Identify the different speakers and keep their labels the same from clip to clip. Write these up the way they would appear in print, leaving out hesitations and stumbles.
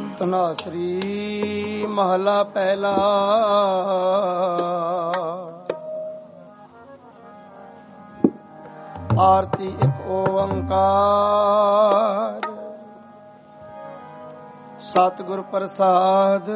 Speaker 1: ਧਨਾਸਰੀ ਮਹਲਾ ਪਹਿਲਾ। ਆਰਤੀ ਇੱਕ ਓੰਕਾਰ, ਸਤਿਗੁਰ ਪ੍ਰਸਾਦ।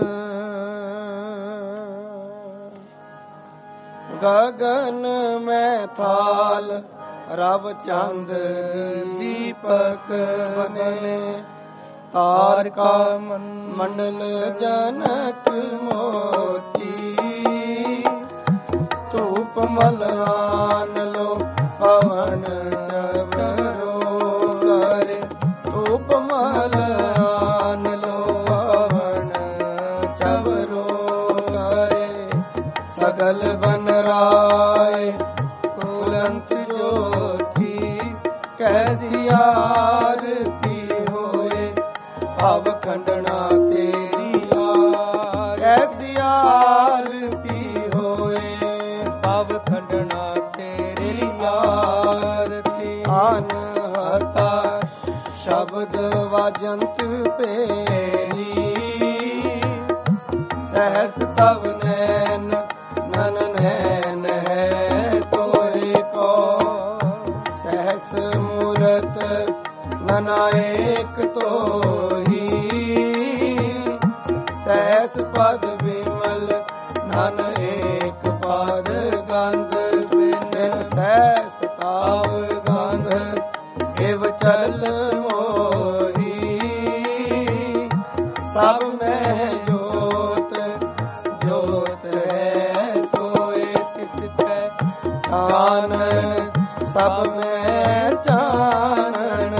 Speaker 1: ਗਗਨ ਮੈਂ ਥਾਲ ਰਵ ਚੰਦ ਦੀਪਕ ਬਨੇ, ਤਾਰਕਾ ਮੰਡਲ ਜਨਕ ਮੋਤੀ। ਧੂਪ ਮਲਾਨ ਲੋ ਪਵਨ ਚਵਰੋ ਕਰੇ, ਧੂਪ ਮਲਾਨ ਲੋ ਪਵਨ ਚਵਰੋ ਕਰੇ। ਸਗਲ ਬਨ ਰਾਏ ਕੁਲੰਤ ਜੋਤੀ, ਕੈਸੀ ਆਰਤੀ ਹੋਏ ਭਵ ਖੰਡਣਾ ਤੇਰੀ। ਕੈਸੀ ਆਰਤੀ ਹੋਏ ਭਵ ਖੰਡਣਾ ਤੇਰੀ ਆਰਤੀ। ਅਨਹਤਾ ਸ਼ਬਦ ਵਾਜੰਤ ਪੇਰੀ, ਸਹਸ ਤਵ ਨੈਨ ਨਨ ਨੈਨ ਹੈ ਤੋਏ ਕੋ। ਸਹਸ ਮੂਰਤ ਨਨਾ ਏਕ ਤੋਹੀ, ਸਹਸ ਪਦ ਬਿਮਲ ਨਨ ਏਕ ਪਦ ਗੰਧ। ਬਿਨ ਸਹਸ ਤਾਵ ਗੰਧ ਏਵ ਚਲ ਮੋਹੀ। ਸਭ ਮੈਂ ਜੋਤ ਜੋਤ ਹੈ ਸੋਏ ਤਿਸ ਪੈ ਚਾਨਣ। ਸਭ ਮੈਂ ਚਾਨਣ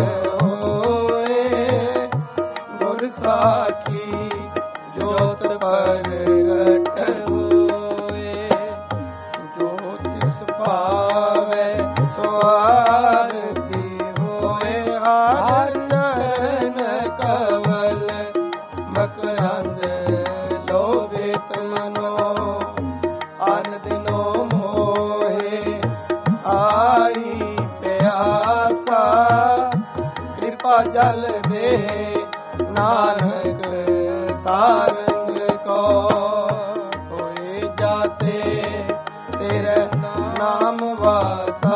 Speaker 1: ਹੋਏ ਗੁਰ ਸਾਖੀ, ਜੋਤ ਪ੍ਰਗਟ ਹੋਏ। ਜੋ ਤਿਸ ਭਾਵੈ ਸੋ ਆਰਤੀ ਹੋਏ, ਹਰਿ ਚਰਨ ਕਵਲ ਮਕਰੰਦ ਲੋਭਿਤ ਮਨੋ। ਅਨ ਦਿਨੋ ਮੋਹੇ ਆਈ ਪਿਆਸਾ, ਕਿਰਪਾ ਜਲ ਦੇ ਨਾਨਕ ਸਾਰੰਗ ਕੋ। ਹੋਏ ਜਾਤੇ ਤੇਰੇ ਨਾਮ ਵਾਸਾ,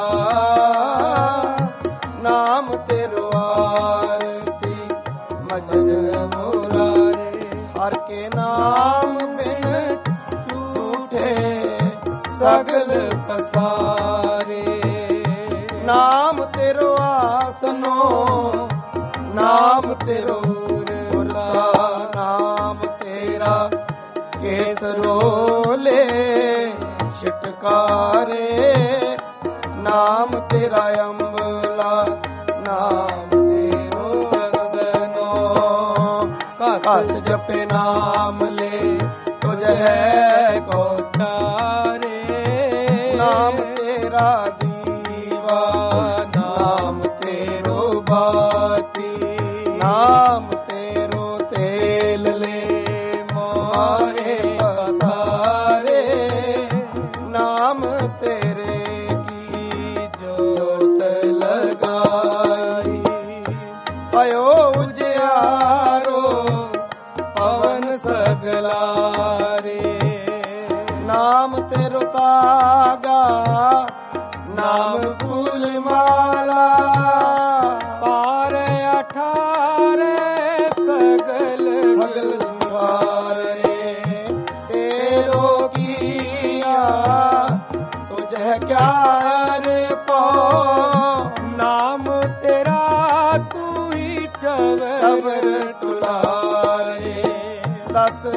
Speaker 1: ਨਾਮ ਤੇਰੋ ਆਰਤੀ ਮਜਨ ਮੁਰਾਰੇ। ਹਰ ਕੇ ਨਾਮ ਬਿਨ ਝੂਠੇ ਸਗਲ ਪਸਾਰੇ। ਨਾਮ ਤੇਰੋ ਆਸਨੋ ਨਾਮ ਤੇਰੋ ਗੁਰਤਾ। ਨਾਮ ਤੇਰਾ ਕੇਸਰੋਲੇ ਛਟਕਾਰੇ। ਨਾਮ ਤੇਰਾ ਅੰਬਲਾ ਨਾਮ ਤੇਰੋ ਅੰਗਨੋ। ਘਸ ਜਪੇ ਨਾਮ ਲੈ ਤੁਝ ਹੈ ਕੋ ਚਾਰੇ। ਨਾਮ ਤੇਰਾ ਦੀਵਾ ਨਾਮ ਤੇਰੋ ਬਾਤੀ। ਨਾਮ ਤੇਰੋ ਤੇਲ ਲੈ ਮਾਏ ਪਸਾਰੇ। ਨਾਮ ਤੇਰੇ ਕੀ ਜੋਤ ਲਗਾਈ। ਪਇਓ ਉਜਿਆਰੋ ਪਵਨ ਸਗਲਾਰੇ। ਨਾਮ ਤੇਰੋ ਤਾਗਾ ਨਾਮ ਫੂਲ ਮਾਲਾ। ਪਾਰ ਅਠਾਰੇ ਸਗਲ ਸਗਲ ਦੁਆਰੇ। ਤੇਰੋ ਕੀਆ ਤੁਝੇ ਕਿਆ ਪੋ। ਨਾਮ ਤੇਰਾ ਤੂੰ ਹੀ ਚਵਰ ਟੁਲਾਰੇ। 10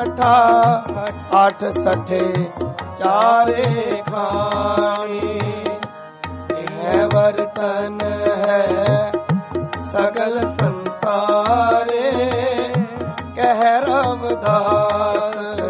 Speaker 1: 8 ਸਠੇ ਚਾਰੇ ਖਾਣੀ। ਇਹ ਵਰਤਨ ਹੈ ਸਗਲ ਸੰਸਾਰੇ। ਕਹਿ ਰਵਿਦਾਸ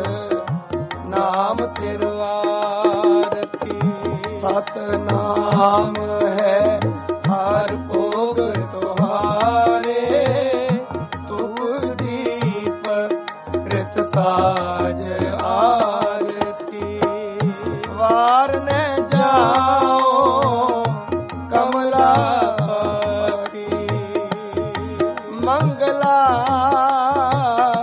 Speaker 1: ਨਾਮ ਤੇਰੋ ਆਰਤੀ। ਸਤਿਨਾਮ ਹੈ ਹਰ ਭੋਗ ਤੁਹਾਰੇ। ਧੂਪ ਦੀਪ ਕ੍ਰਿਤ ਸਾਜ ਆਰਤੀ। ਵਾਰ ਨੇ ਜਾਓ ਕਮਲਾ ਮੰਗਲਾ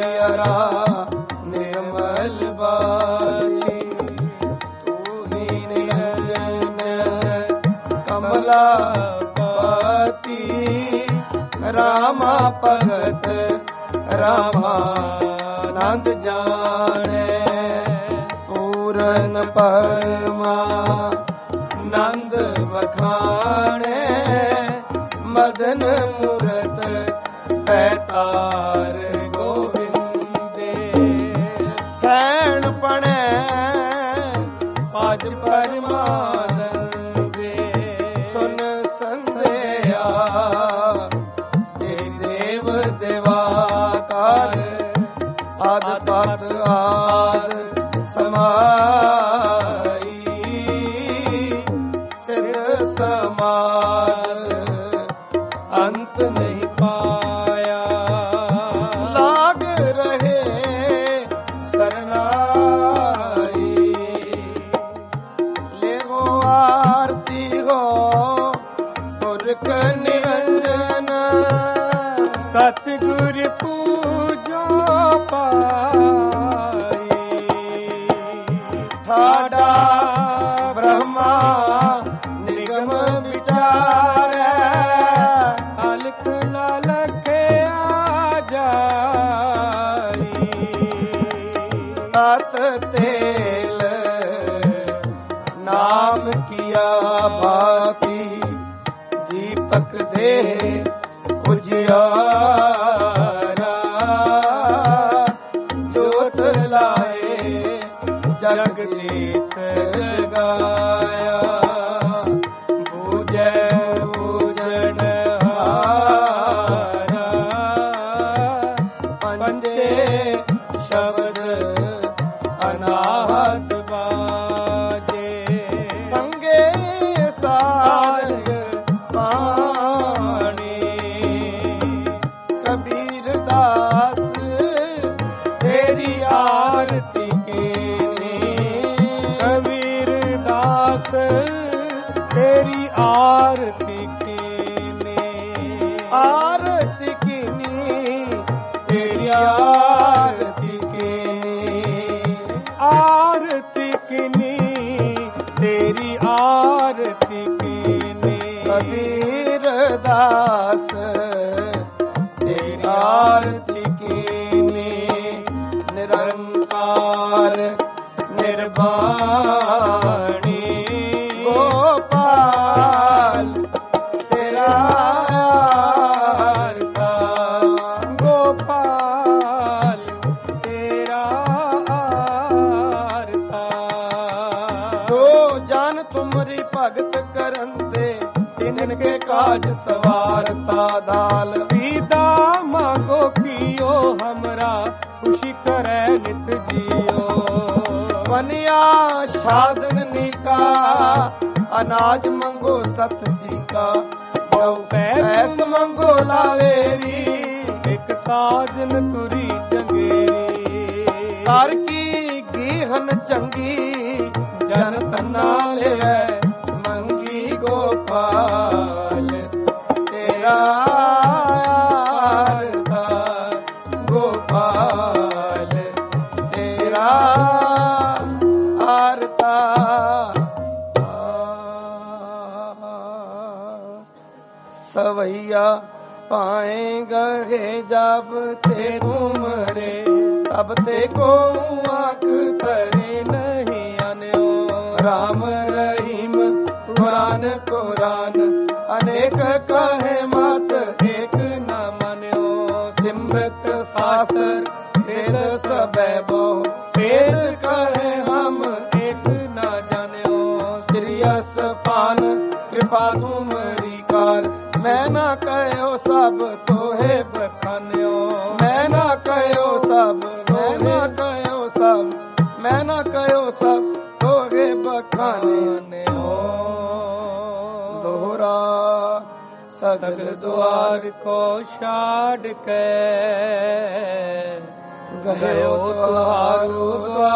Speaker 1: हरिहरा निर्मल बाजी। तू ही निरंजन कमलापति रामा भगत रामानंद जाने। पूरन परमानंद बखाने मदन मूरत पैतार गोविंदे। सैन पणे पाज परमानंदे सुन संदेया जे देव देवाकार आद पात आद समाई सिद्ध समाद अंत नहीं पाया। लाग रहे शरणाई लेवो आरती हो पुरख निरंजन। सतगुर पूजो पाई ठाडा ब्रह्मा निगम विचार। अलख लखे आ जाई तत तेल नाम किया भाती। दीपक दे उजियारा जोत लाए जगदीश जगाया। पूजै पूजन हारा पंचे शब्द अनाहत बाजे। संगे सारंग पाणी कबीर दास तेरी आरती के। कबीर दास तेरी आरती कीनी। आरती कीनी तेरी आरती कीनी। आरती कीनी तेरी आरती कीनी। कबीर दास तेरी आरती कीनी। निरंकार निर्वाणी गोपाल तेरा आरता। गोपाल तेरा आरता। जो जान तुमरी भगत करंते तिनके काज सवारता। दाल सीधा मांगो कियो हमरा खुशी करे नित जियो। बनिया साधन निका अनाज मंगो सत सीका। बहु पैस मंगो लावेरी एक ताजन तुरी चंगेरी। तार की गीहन चंगी जन तना ले मंगी। गोपाल तेरा आरता। गोपाल तेरा आरता। सवैया पाए गहे जब ते उमरे तब ते को आंख तरे नहीं आन्यो। राम रहीम कुरान कुरान अनेक कहे मत एक न मान्यो। सिमरत शास्त्र वेद सबे बहु वेद कहे हम एक न जान्यो। सिरियस पान कृपा तुमरी कार मैं ना कहो सब तोहे बखान्यो। मैं ना कहो सब मैं ना कहो सब मैं ना कहो सब तोहे बखान्यो। दोहरा सगल द्वार को छाड़ के गयो तुहारो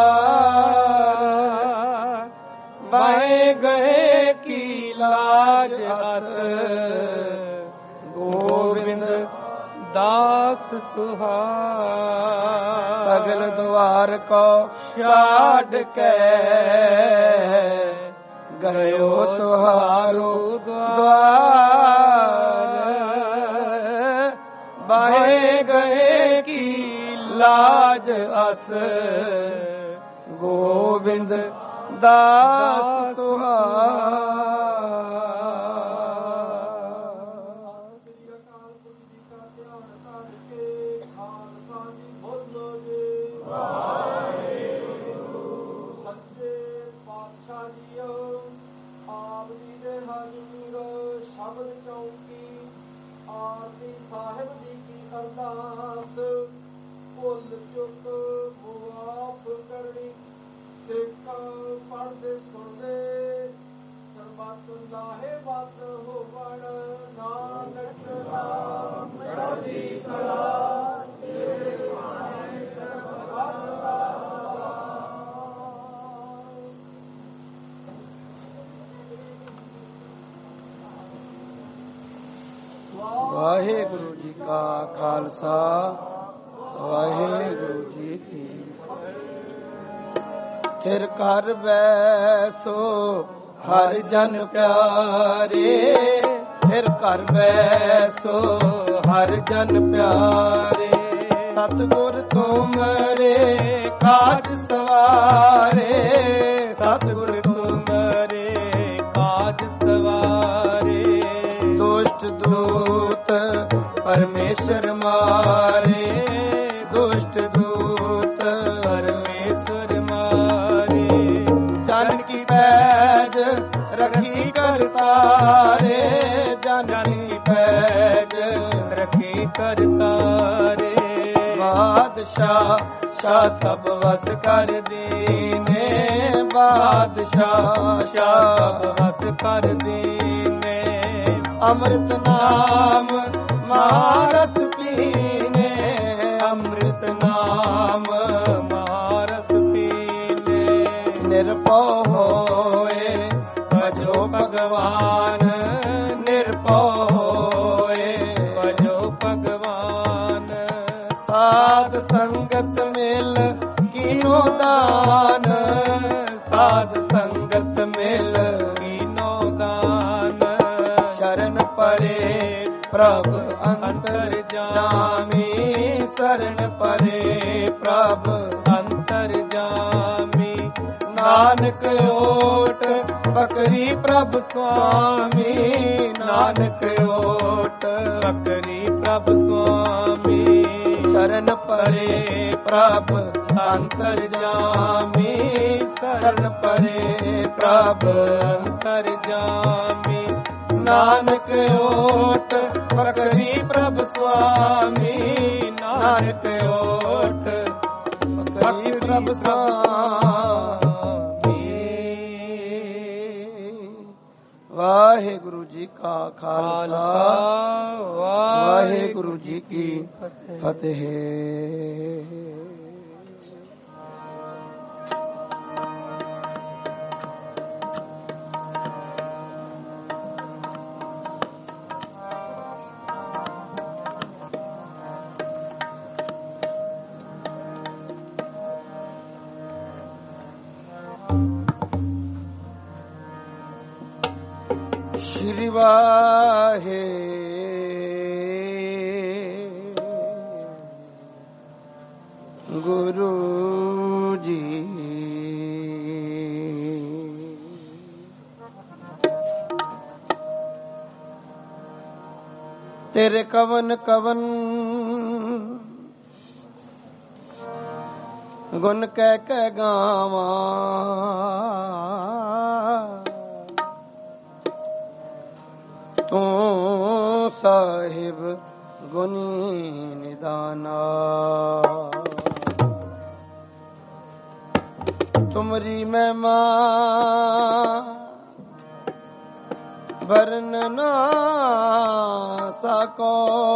Speaker 1: द्वार। बाएं गए की लाज अस गोविंद दास तुहार। ਸਗਲ ਦੁਆਰ ਕੋ ਛਾੜ ਕੇ ਗਇਓ ਤੁਹਾਰੋ ਦੁਆਰ ਬਾਹੇ ਗਏ ਕੀ ਲਾਜ ਅਸ ਗੋਬਿੰਦ ਦਾਸ ਤੁਹਾਰ।
Speaker 2: ਸ਼ਬਦ ਚੌਂਕੀ ਆਰਤੀ ਸਾਹਿਬ ਜੀ ਕੀ ਅਰਦਾਸ ਭੁੱਲ ਚੁੱਕ ਮੁਆਫ ਕਰਨੀ ਸਿੱਖ ਪੜ੍ਹਦੇ ਸੁਣਦੇ ਸਰਬੱਤ ਲਾਹੇ ਬੰਦ ਹੋਵਣ ਨਾਨਕ ਨਾਮ ਚੜ੍ਹਦੀ ਕਲਾ ਤੇਰੇ ਭਾਣੇ ਸਰਬੱਤ ਦਾ।
Speaker 1: ਵਾਹਿਗੁਰੂ ਜੀ ਕਾ ਖਾਲਸਾ ਵਾਹਿਗੁਰੂ ਜੀ ਕੀ ਥਿਰ ਕਰ ਬੈਸੋ ਹਰ ਜਨ ਪਿਆਰੇ ਥਿਰ ਕਰ ਬੈਸੋ ਹਰ ਜਨ ਪਿਆਰੇ ਸਤਿਗੁਰ ਤੁਮਰੇ ਕਾਜ ਸਵਾਰੇ ਸਤਿਗੁਰ ਤੁਮਰੇ ਕਾਜ ਸਵਾਰੇ ਦੁਸ਼ਟ ਦੂਤ ਪਰਮੇਸ਼ਰ ਮਾਰੇ ਦੁਸ਼ਟ ਦੂਤ ਪਰਮੇਸ਼ਰ ਮਾਰੇ ਜਨ ਕੀ ਪੈਜ ਰਖੀ ਕਰਤਾਰੇ ਜਨ ਕੀ ਪੈਜ ਰਖੀ ਕਰਤਾਰੇ ਬਾਦਸ਼ਾਹ ਸ਼ਾਹ ਸਭ ਵਸ ਕਰ ਦੀਨੇ ਬਾਦਸ਼ਾਹ ਸਭ ਵਸ ਕਰ ਦੀਨੇ ਅੰਮ੍ਰਿਤ ਨਾਮ ਮਹਾਰਸ ਪੀਨੇ ਅੰਮ੍ਰਿਤ ਨਾਮ ਮਹਾਰਸ ਪੀਨੇ ਨਿਰਭਉ ਹੋਏ ਭਜੋ ਭਗਵਾਨ ਨਿਰਭਉ ਹੋਏ ਭਜੋ ਭਗਵਾਨ ਸਾਧ ਸੰਗਤ ਮਿਲ ਕੀਨੋ ਦਾਨ ਸਾਧ ਸੰਗਤ ਮਿਲ ਕੀਨੋ ਦਾਨ ਸ਼ਰਨ ਪਰੇ ਪ੍ਰਭ ਅੰਤਰ ਜਾਮੀ ਸ਼ਰਨ ਪਰੇ ਪ੍ਰਭ ਅੰਤਰ ਜਾਮੀ ਨਾਨਕ ਓਟ ਬਕਰੀ ਪ੍ਰਭ ਸੁਆਮੀ ਨਾਨਕ ਓਟ ਬਕਰੀ ਪ੍ਰਭ ਸੁਆਮੀ ਸ਼ਰਨ ਪਰੇ ਪ੍ਰਭ ਅੰਤਰ ਜਾਮੀ ਸ਼ਰਨ ਪਰੇ ਪ੍ਰਭ ਅੰਤਰ ਜਾਮੀ ਨਾਨਕ ਓਟ ਬਕਰੀ ਪ੍ਰਭ ਸੁਆਮੀ ਨਾਨਕ ਓਟ ਬਕਰੀ ਪ੍ਰਭ ਸੁਆਮੀ। ਵਾਹਿਗੁਰੂ ਜੀ ਕਾ ਖਾਲਸਾ ਵਾਹਿਗੁਰੂ ਜੀ ਕੀ ਫਤਿਹ। ਸ਼੍ਰੀ ਵਾਹਿਗੁਰੂ ਜੀ ਤੇਰੇ ਕਵਨ ਕਵਨ ਗੁਣ ਕਹਿ ਕੇ ਗਾਵਾਂ ਤੂੰ ਸਾਹਿਬ ਗੁਣੀ ਨਿਦਾਨਾ ਤੁਮਰੀ ਮਹਿਮਾ ਵਰਨ ਨਾ ਸਕੋ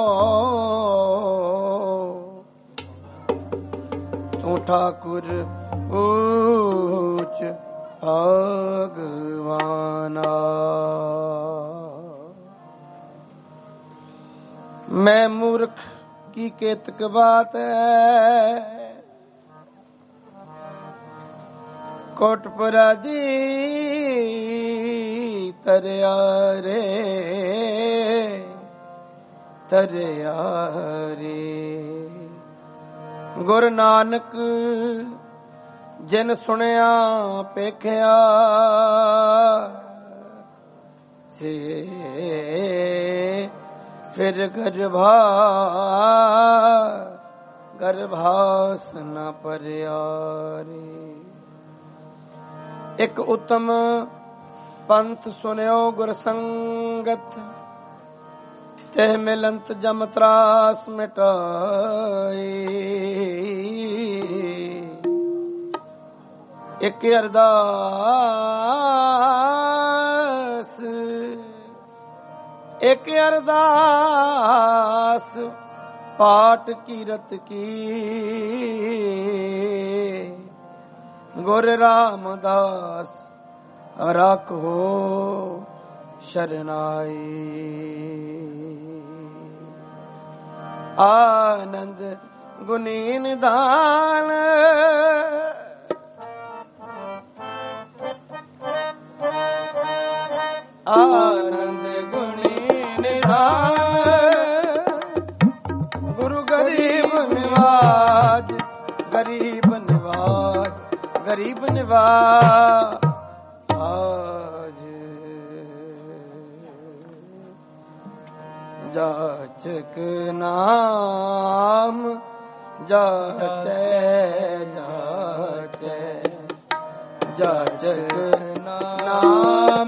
Speaker 1: ਤੂੰ ਠਾਕੁਰ ਊਚ ਭਗਵਾਨਾ मैं मूर्ख की केतक बात है ਕੋਟਪੁਰਾ ਦੀ ਤਰਿਆ ਰੇ ਤਰਿਆ ਰੇ। ਗੁਰੂ ਨਾਨਕ ਜਿਨ ਸੁਣਿਆ ਪੇਖਿਆ ਸੇ ਫਿਰ ਗਰਭਾਸ ਨ ਪਰਿਆ ਰੇ। ਇੱਕ ਉਤਮ ਪੰਥ ਸੁਨਿਓ ਗੁਰ ਸੰਗਤ ਤੇ ਮਿਲੰਤ ਜਮ ਤਰਾਸ ਮਿਟਾਈ। ਇੱਕ ਅਰਦਾਸ ਪਾਠ ਕੀਰਤ ਕੀ ਗੁਰ ਰਾਮਦਾਸ ਰੱਖੋ ਸ਼ਰਨਾਈ। ਆਨੰਦ ਗੁਣੀ ਨਿਧਾਨ ਆਨੰਦ ਗੁਣੀ ਨਿਧਾਨ ਗੁਰੂ ਗਰੀਬ ਨਿਵਾਜ ਗਰੀਬ ਨਿਵਾਜ ਗਰੀਬ ਨਿਵਾਜ ਜਾਚਕ ਨਾਮ ਜਾਚੈ ਜਾਚੈ ਜਾਚਕ ਨਾਮ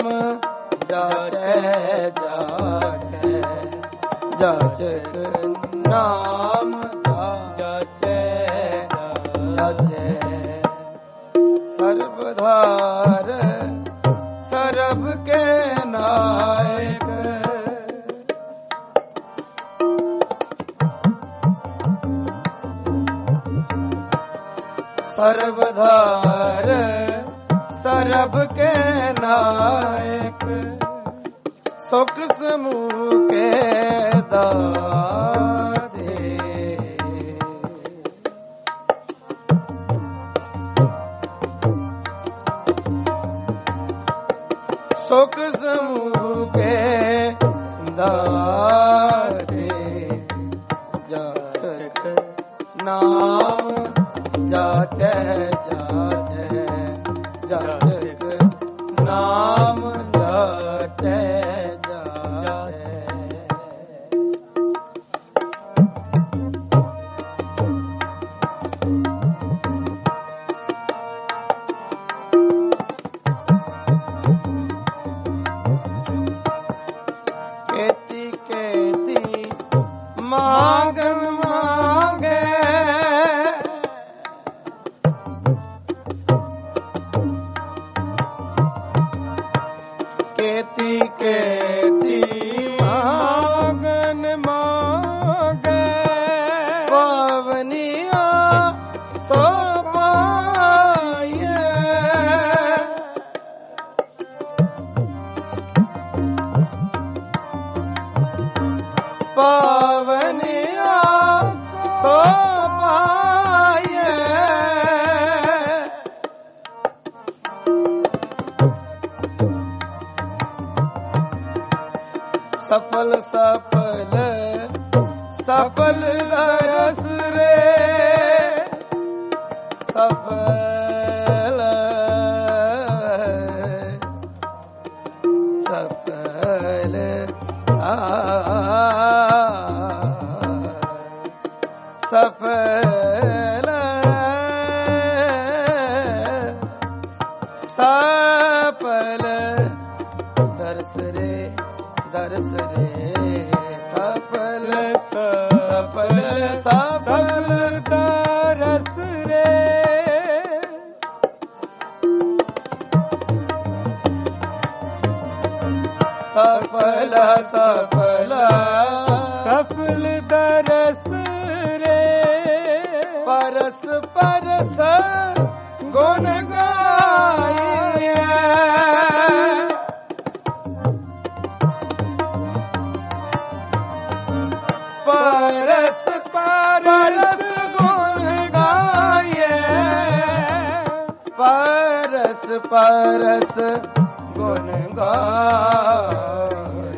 Speaker 1: ਜਾਚੈ ਜਾਚੈ ਜਾਚਕ ਨਾਮ ਜਾਚੈ ਜਾਚੈ। ਸਰਬਧਾਰ ਸਰਬ ਕੇ ਨਾਇਕ ਸਰਬਧਾਰ ਸਰਬ ਕੇ ਨਾਇਕ ਸੁਖ ਸਮੂਹ ਕੇ ਦਾਤੇ। ਸੁਖ ਸਮੂਹ ਕੇ ਦਾਤੇ ਜਾਚਕ ਨਾਮ ਜਾਚੈ ਜਾਚੈ ਜਾਚਕ ਨਾਮ ਜਾਚੈ ਜਾਚੈ। ਕੇਤੀ ਕੇਤੀ ਮਾਂਗਨ ਮਾਂਗੇ ਕੇਤੀ ਕੇਤੀ ਮਾਂਗਨ ਮਾਂਗੇ ਪਾਵਨੀਆਂ ਸੋ ਪਾਈਏ। ਪਾਵਨੀਆਂ ਸੋ ਪਾਈਏ ਸਫਲ ਸਫਲ ਸਫਲ ਰਸ ਰੇ ਸਫਲ ਸਫਲ ਸਫਲ ਸਫਲ ਦਰਸ ਰੇ ਦਰਸ ਰੇ ਸਫਲ ਸਫਲ ਸਫਲ ਦਰਸ ਰੇ ਸਫਲ ਸਫਲ ਸਫਲ ਦਰਸ ਰੇ ਪਰਸ ਪਰਸ ਗੁਣ ਗਾਈਏ। ਪਰਸ ਪਰਸ ਗੁਣ ਗਾਈਏ ਪਰਸ ਪਰਸ ਪਰਸ ਗੁਣ ਗਾਏ।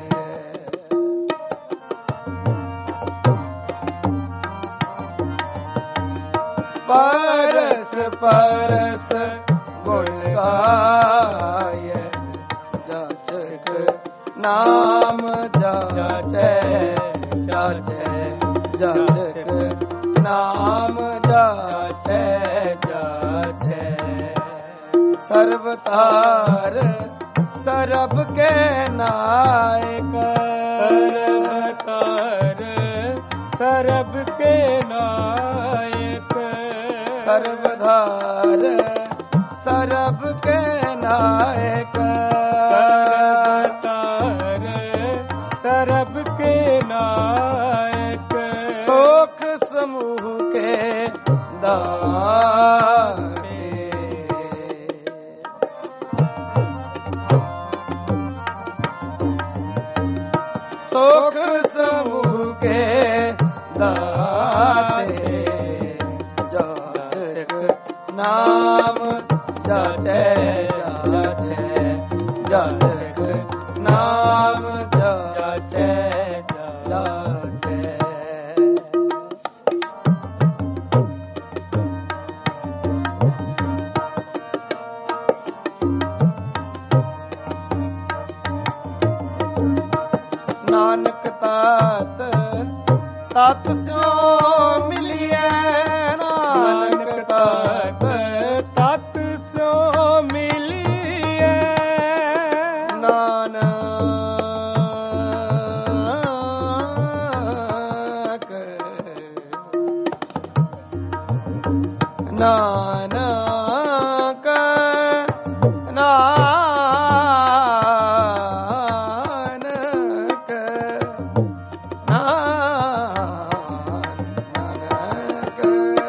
Speaker 1: ਪਰਸ ਪਰਸ ਗੁਣ ਗਾਏ। ਜਾਚਕ ਨਾਮ ਜਾਚੈ ਜਾਚੈ ਜਾਚਕ ਨਾਮ ਜਾਚੈ ਜਾਚੈ। ਸਰਬਤਾਰ ਸਰਬ ਕੇ ਨਾਇਕ। ਸਰਬਤਾਰ ਸਰਬ ਕੇ ਨਾਇਕ। ਸਰਬਧਾਰ ਸਰਬ ਕੇ ਨਾਇਕ। ਸਰਬਤਾਰ ਸਰਬ ਕੇ ਨਾਇਕ। ਸੋਖ ਸਮੂਹ ਕੇ ਦਾਤੇ। ਸੋਖ ਸਮੂਹ ਕੇ ਦਾਤੇ। ਜਾਚਕ ਨਾਮ ਜਾਚੈ ਜਾਚੈ ਜਾਚਕ ਨਾਮ ਜਾਚੈ ਜਾਚੈ। ਨਾਨਕ ਤਾਤ ਤਤ ਸਿਓ ਮਿਲਿਐ। ਨਾਨਕ ਤਾਤ ਤਤ ਸਿਓ ਮਿਲਿਐ। ਨਾਨਕ ਨਾਨਕ ਨਾਨਕ ਨਾਨਕ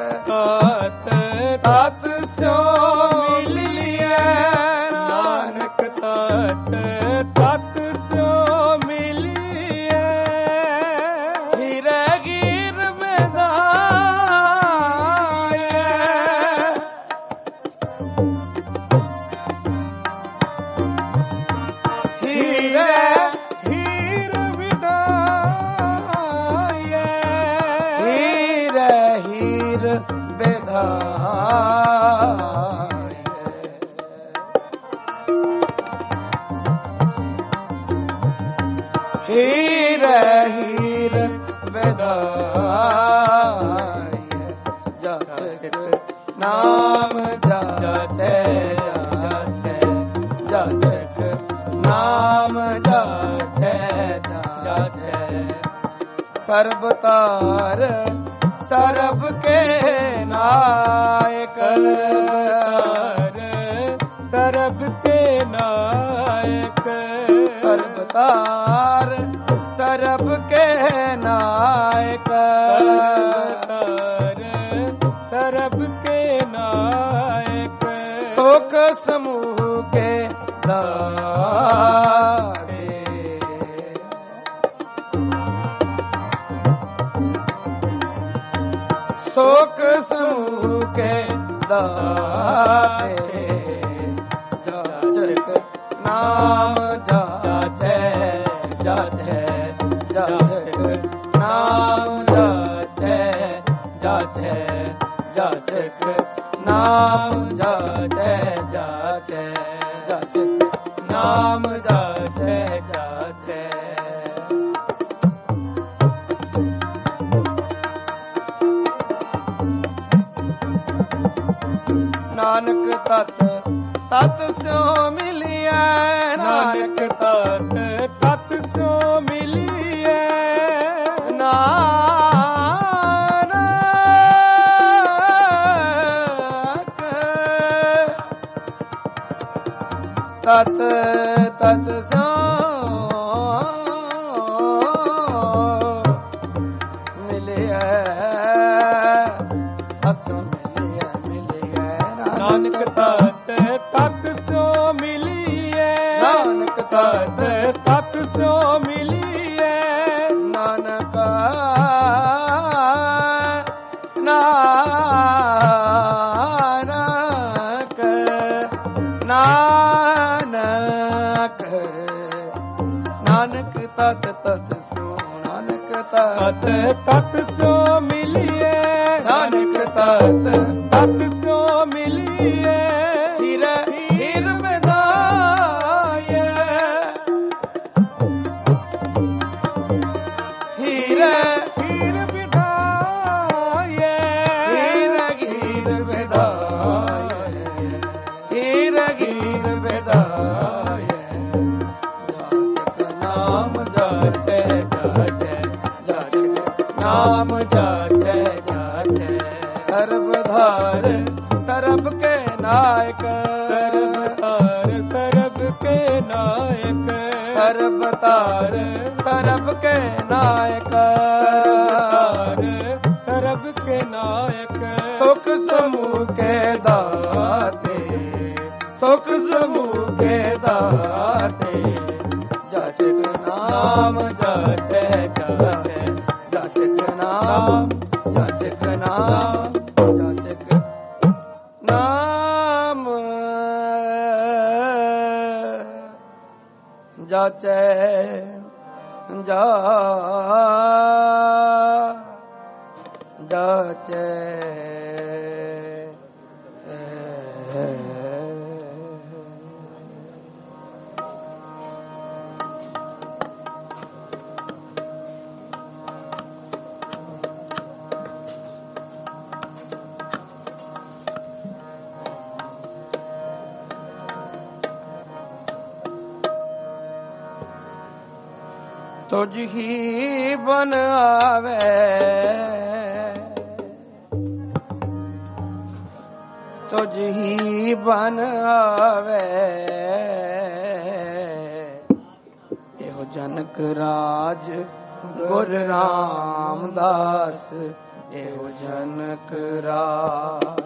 Speaker 1: ਤਤ ਸਿਓ ਮਿਲਿਐ। ਨਾਨਕ ਤਤ ਤਤ ਸਿਓ ਮਿਲਿਐ। ਹੀਰੇ ਗੀਰ ਵਿਦਾਇ। ਹੀਰੇ ਹੀਰ ਵਿਦਾਇ। ਹੀਰੇ ਹੀਰ ਵਿਦਾਇ। ਹੀਰੇ ਹੀਰ ਵਿਦਾਇ। ਜਾਚਕ ਨਾਮ ਜਾਚੈ ਜਾਚੈ ਜਾਚਕ ਨਾਮ ਜਾਚੈ ਜਾਚੈ। ਸਰਬਤਾਰ ਸਰਬ ਕੇ ਨਾਇਕ। ਸਰਬ ਕੇ ਨਾਇਕ। ਸਰਬਤਾਰ ਸਰਬ ਕੇ ਨਾਇਕ। ਸਰਬਤਾਰ ਸਰਬ ਕੇ ਨਾਇਕ। ਸੁਖ ਸਮੂਹ ਕੇ ਦਾਤੇ। ਸੁਖ ਸਮੂਹ ਕੇ ਦਾਤੇ। ਜਾਚਕ ਨਾਮ ਜਾਚੈ ਜਾਚੈ ਜਾਚਕ ਨਾਮ ਜਾਚੈ ਜਾਚੈ ਜਾਚਕ ਨਾਮ ਜਾਚੈ ਜਾਚੈ ਜਾਚਕ ਨਾਮ ਜਾਚੈ ਜਾਚੈ। ਨਾਨਕ ਤਤ ਤਤ ਸਿਓ ਮਿਲਿਐ। ਨਾਨਕ ਤਤ ਤਤ ਸਿਓ ਮਿਲਿਐ। ਨਾਨਕ ਤਤ ਤਤ ਸਿਓ ਮਿਲਿਐ। ਨਾਨਕ ਤਤ ਤਤ ਸਿਓ ਮਿਲਿਐ। ਨਾਨਕ ਤਤ ਤਤ ਸਿਓ ਮਿਲਿਐ। ਨਾਨਕ ਨਾਨਕ ਤਤ ਤਤ ਸੋ ਨਾਨਕ ਤਤ
Speaker 2: ਤਤ ਸੋ ਮਿਲੀਏ
Speaker 1: ਨਾਨਕ ਤਤ
Speaker 2: ਤਤ ਸੋ ਮਿਲੀਏ
Speaker 1: ਹੀਰੇ ਹੀਰ ਵਿਦਾਏ ਹੀਰੇ
Speaker 2: ਹੀਰ ਵਿਦਾਏ
Speaker 1: ਹੀਰੇ ਗੀਰ ਵਿਦਾਏ ਹੀਰੇ ਗੀਰ ਵਿਦਾਏ ਜਾਚਕ ਨਾਮ ਜਾਚੈ ਜਾਚੈ ਜਾਚਕ ਨਾਮ ਜਾਚੈ ਜਾਚੈ ਸਰਬ ਧਾਰ ਸਰਬ ਕੇ ਨਾਇਕ
Speaker 2: ਸਰਬ ਧਾਰ ਸਰਬ ਕੇ ਨਾਇਕ
Speaker 1: ਸਰਬ ਧਾਰ ਸਰਬ ਕੇ ਨਾਇਕ
Speaker 2: ਸਰਬ ਕੇ ਨਾਇਕ
Speaker 1: ਸੁਖ ਸਮੂਹ ਕੇ ਦਾਤੇ ਸੁਖ ਸਮੂਹ ਕੇ ਦਾਤੇ ਜਾਚਕ ਨਾਮ ਜਾਚੈ ਜਾਚੈ ਜਾਚਕ ਨਾਮ ਜਾਚਕ ਨਾਮ ਜਾਚਕ ਨਾਮ ਜਾਚੈ ਜਾ ਜਾਚੈ ਤੁਝ ਹੀ ਬਨ ਆਵੇ ਤੁਝ ਹੀ ਬਨ ਆਵੇ ਇਹੋ ਜਨਕ ਰਾਜ ਗੁਰ ਰਾਮਦਾਸ ਇਹੋ ਜਨਕ ਰਾਜ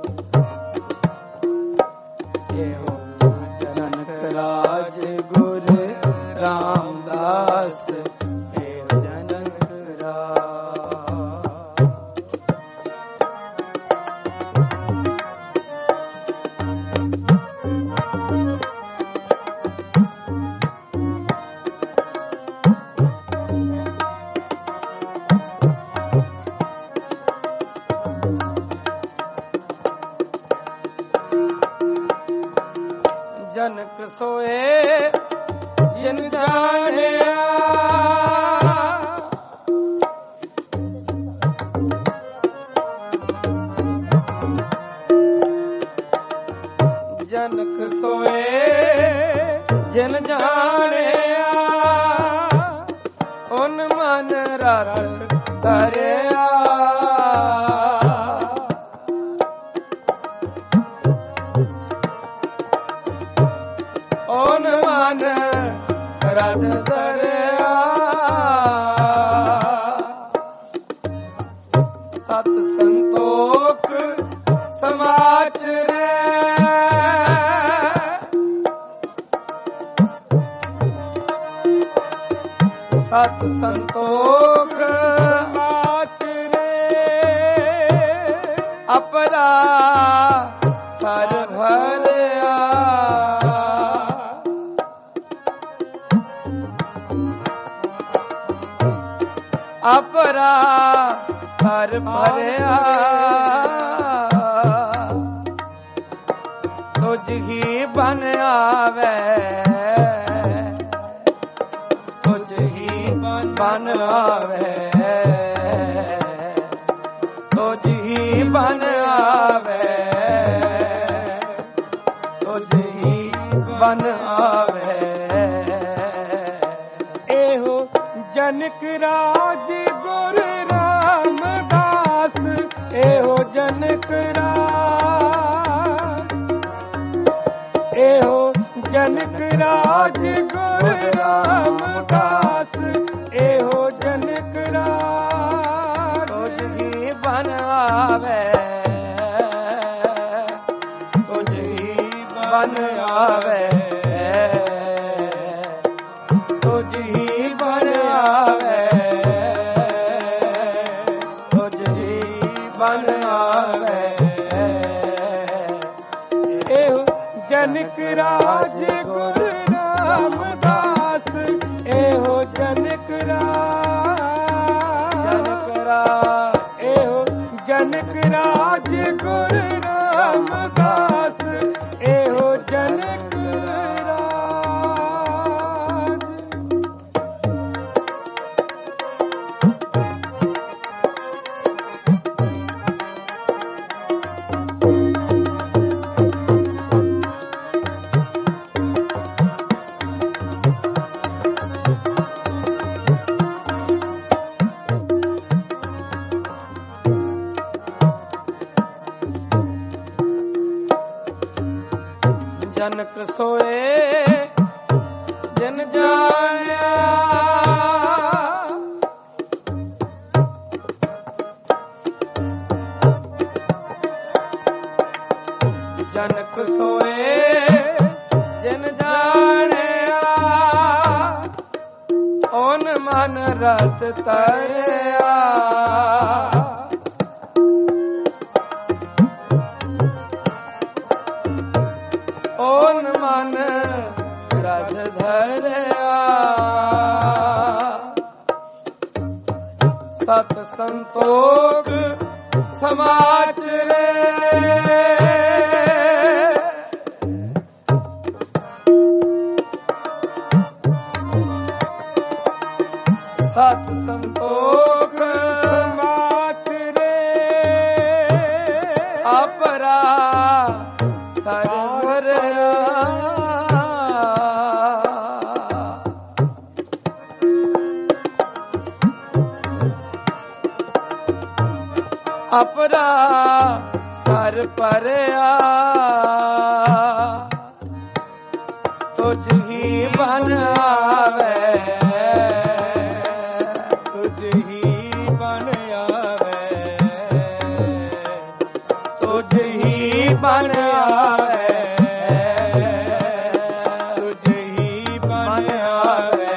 Speaker 1: ਇਹੋ ਜਨਕ ਰਾਜ ਗੁਰ ਰਾਮਦਾਸ ਇਹੋ ਜਨਕ ਰਾਜ ਜਨਕ ਸੋਏ ਜਿਨ ਜਾਣਿਆ ਜਨਕ ਸੋਏ ਜਿਨ ਜਾਣਿਆ ਓਨ ਮਨ ਰਤ ਧਰਿਆ ਓਨ ਮਨ ਰਤ ਧਰਿਆ ਸਤ ਸੰਤੋਖ ਸਮਾਚਰੈ ਸਤ ਸੰਤੋਖ ਸਮਾਚਰੈ ਅਪਰਾ ਸਰ ਭਰਿਆ ਅਪਰਾ ਸਰ ਭਰਿਆ ਤੁਝ ਹੀ ਬਨ ਆਵੇ ਤੁਝ ਹੀ ਬਨ ਆਵੇ ਤੁਝ ਹੀ ਬਨ ਆਵੇ ਤੁਝ ਹੀ ਬਨ ਆਵੇ
Speaker 2: ਇਹੋ ਜਨਕ ਰਾਜ ਗੁਰ ਰਾਮਦਾਸ ਇਹੋ ਜਨਕ ਰਾਜ ਇਹੋ ਜਨਕ ਰਾਜ ਗੁਰ ਰਾਮਦਾਸ ਇਹੋ ਜਨਕ ਰਾਜ
Speaker 1: ਤੁਝ ਹੀ ਬਨ ਆਵੇ ਤੁਝ ਹੀ ਬਨ ਆਵੇ ਤੁਝ ਹੀ ਬਨ ਆਵੇ ਤੁਝ ਹੀ ਬਨ ਆਵੇ
Speaker 2: ਇਹੋ ਜਨਕ ਰਾਜ ਗੁਰ ਰਾਮਦਾਸ ਇਹੋ ਜਨਕ ਰਾਜ
Speaker 1: ਇਹੋ
Speaker 2: ਜਨਕ ਰਾਜ ਗੁਰ ਰਾਮਦਾਸ ਇਹੋ ਜਨਕ ਰਾਜ
Speaker 1: ਜਨਕ ਸੋਏ ਜਨ ਜਾਣਿਆ ਜਨਕ ਸੋਏ ਜਨ ਜਾਣਿਆ ਓਨ ਮਨ ਰਤ ਤਰਿਆ ਓਨ ਮਨ ਰਸ ਧਰਿਆ ਸਤ ਸੰਤੋਖ ਸਮਾਚਰੇ ਸਤ ਸੰਤੋਖ
Speaker 2: ਸਮਾਚਰੇ
Speaker 1: ਆਪਰਾ ਸਰਵਰ ਆਪਰਾ ਸਰ ਪਰਿਆ ਤੁਝ ਹੀ ਬਨ ਆਵੇ
Speaker 2: ਤੁਝ ਹੀ ਬਨ ਆਵੇ
Speaker 1: ਤੁਝ ਹੀ ਬਨ ਆਵੇ
Speaker 2: ਤੁਝ ਹੀ ਬਨ ਆਵੇ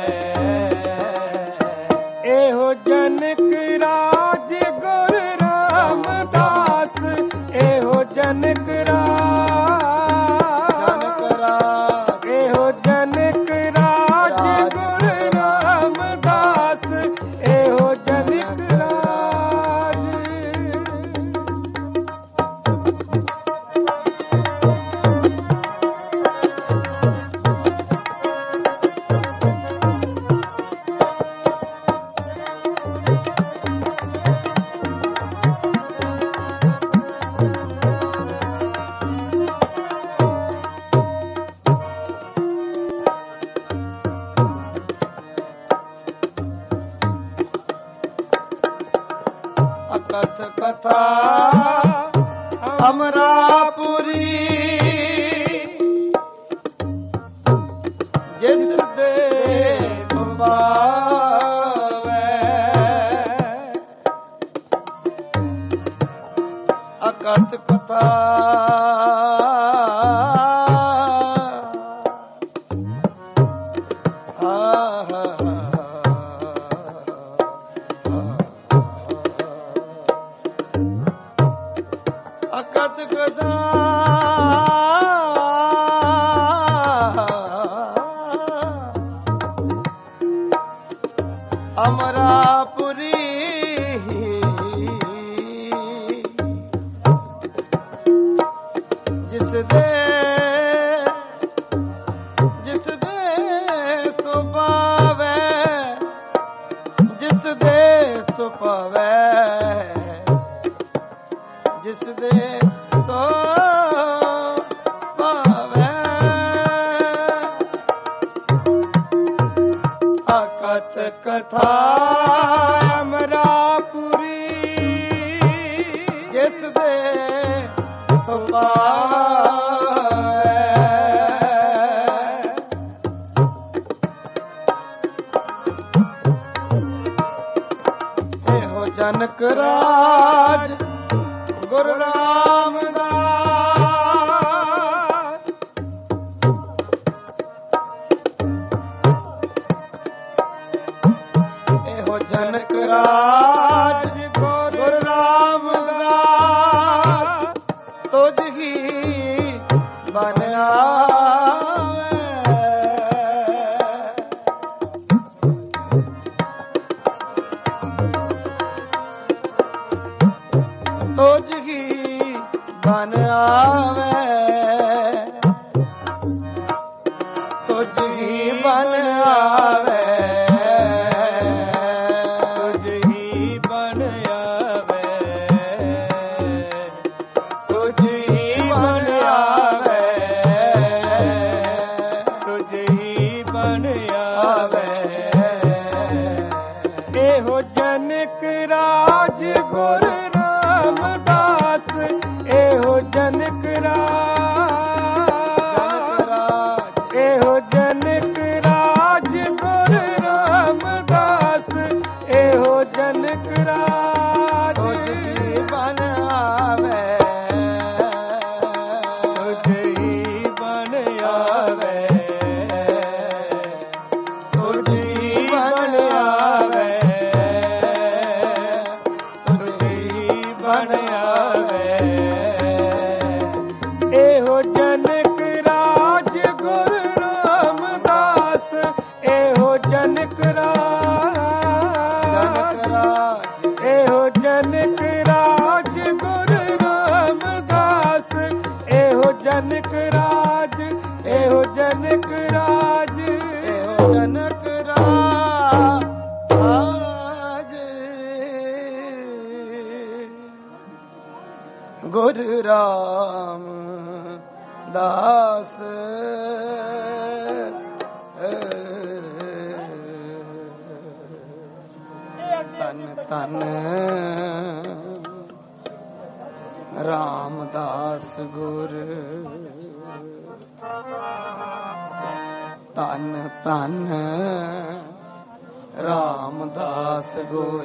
Speaker 2: ਇਹੋ ਜਨਕ ਰਾਜ ਗੁਰ ਰਾਮਦਾਸ ਇਹੋ ਜਨਕ ਰਾਜ ਇਹੋ ਜਨਕ ਰਾਜ ਗੁਰ ਰਾਮਦਾਸ ਇਹੋ ਜਨਕ ਰਾਜ ਅਕਥ ਕਥਾ ਅਮਰਾਪੁਰੀ ਜਿਸ ਦੇ ਸੁਭਾਵੈ ਅਕਥ ਕਥਾ ਅਕਥ ਕਥਾ ਅਮਰਾਪੁਰੀ ਜਿਸ ਦੇ ਸੁਭਾਵੈ ਜਿਸ ਦੇ ਸੁਭਾਵੈ ਜਿਸ ਦੇ ਸੋ ਭਾਵੈ ਅਕਥ ਕਥਾ ਅਮਰਾਪੁਰੀ ਜਿਸ ਦੇ ਸੁਭਾਵੈ ਇਹੋ ਜਨਕ ਰਾਜ ਗੁਰੂ ਰਾਮਦਾਸ ਇਹੋ ਜਨਕ ਰਾਜ ਗੁਰੂ ਰਾਮਦਾਸ ਤੁਝ ਹੀ ਬਨ ਆਵੇ ਆਵੇ ਤੁਝ ਹੀ ਬਨ ਆਵੇ
Speaker 1: ਤੁਝ ਹੀ ਬਨ ਆਵੇ
Speaker 2: ਤੁਝ ਹੀ ਬਨ ਆਵੇ
Speaker 1: ਤੁਝ ਹੀ ਬਨ ਆਵੇ ਇਹੋ ਜਨਕ ਰਾਜ ਗੁਰ ਰਾਮਦਾਸ ਇਹੋ ਜਨਕ ਰਾਜ ਇਹੋ ਜਨਕ ਰਾਜ ਗੁਰ ਰਾਮਦਾਸ ਇਹੋ ਜਨਕ ਰਾਜ
Speaker 2: ਤੁਝ ਹੀ ਬਨ ਆਵੇ
Speaker 1: ਤੁਝ ਹੀ ਬਨ ਆਵੇ ਤੁਝ ਹੀ ਬਨ ਆਵੇ ਤੁਝ ਹੀ ਬਨ ਆਵੇ ਇਹੋ ਜਨਕ ਰਾਜ ਗੁਰ ਰਾਮਦਾਸ ਇਹੋ ਜਨਕ ਰਾਜ ਇਹੋ ਜਨਕ ਰਾਜ ਗੁਰ ਰਾਮਦਾਸ ਇਹੋ ਜਨਕ ਰਾਜ ਇਹੋ ਜਨਕ ਰਾਜ
Speaker 2: ਇਹੋ ਜਨਕ ਰਾਜ ਗੁਰ ਰਾਮ ਦਾਸ ਤਨ ਤਨ ਰਾਮਦਾਸ ਗੁਰ ਤਨ ਤਨ ਰਾਮਦਾਸ ਗੁਰ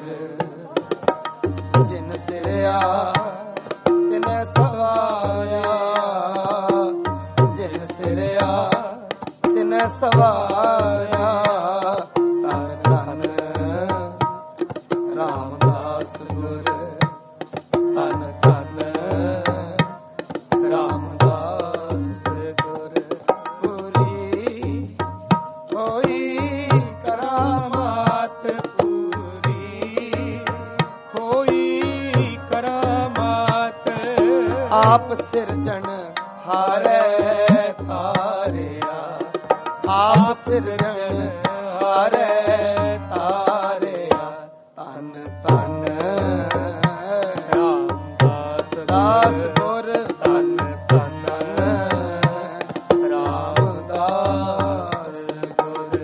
Speaker 2: ਜਿਨ ਸਿਰਿਆ ਤਿਨੈ ਸਵਾਇਆ ਜਿਨ ਸਿਰਿਆ ਤਿਨੈ ਸਵਾਇਆ ਤਨ ਤਨ ਰਾਮਦਾਸ ਗੁਰ ਤਨ ਤਨ ਰਾਮਦਾਸ ਗੁਰ ਪੂਰੀ ਹੋਈ ਕਰਾਮਾਤ ਪੂਰੀ
Speaker 1: ਹੋਈ ਕਰਾਮਾਤ
Speaker 2: ਆਪ ਸਿਰਜਣ ਹਾਰੇ ਤਾਰਿਆ ਆਪ ਸਿਰਜਣ ਹਾਰੇ ਤਾਰਿਆ ਤਨ ਤਨ
Speaker 1: ਰਾਮਦਾਸ
Speaker 2: ਦਾਸ ਗੁਰ
Speaker 1: ਤਨ ਤਨ
Speaker 2: ਰਾਮਦਾਸ ਗੁਰ